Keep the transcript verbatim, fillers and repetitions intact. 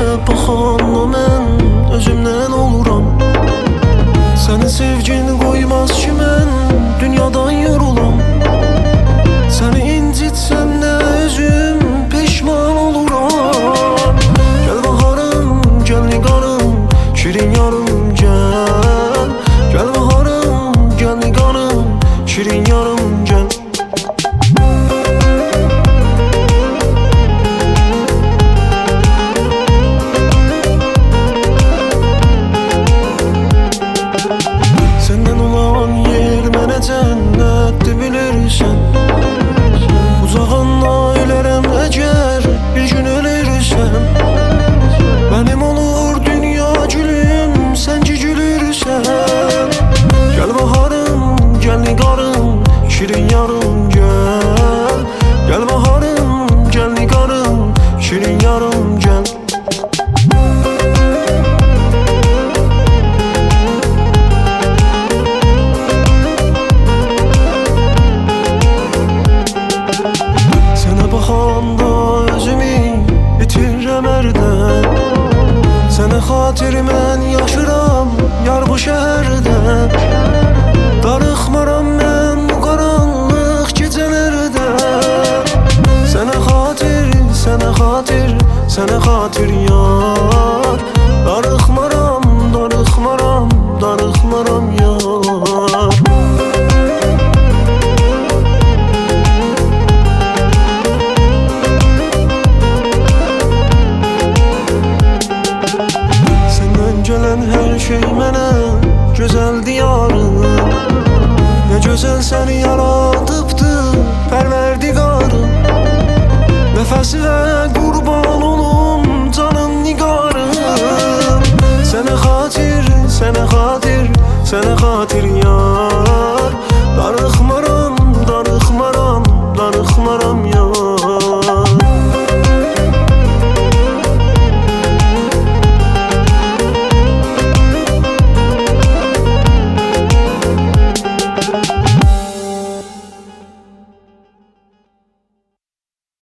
baxanda mən özümdən oluram. Sənin sevgini qoymaz ki mən dünyadan yorulam. Səni incitsəm də özüm peşman oluram. Gəl baharım, gəl nigarım, şirin yarım gəl. Gəl baharım, gəl nigarım, şirin yarım gəl. Səndən olan yer mənə cənnətdir bilirsən. Uzağına ölərəm əgər bir gün ölürsən. Mənim olur dünya gülüm, sən ki gülürsən. Gəl baharım, gəl nigarım, şirin yarım gəl. Gəl baharım, gəl nigarım, şirin yarım gəl. Baxanda özümü itirirəm ərdən. Sənə xatir mən yaşıram yar bu şəhərdə. Darıxmaram mən bu qaranlıq gecələrdə. Sənə xatir, sənə xatir, sənə xatir yar. Darıxmaram, darıxmaram, darıxmaram yar. Gələn hər şey mənə gözəl diyarım. Nə gözəl səni yaradıbdı pərverdigarım. Nəfəsi və qurban olum canın nigarım. Sənə xatir, sənə xatir, sənə xatir yar. Darıxma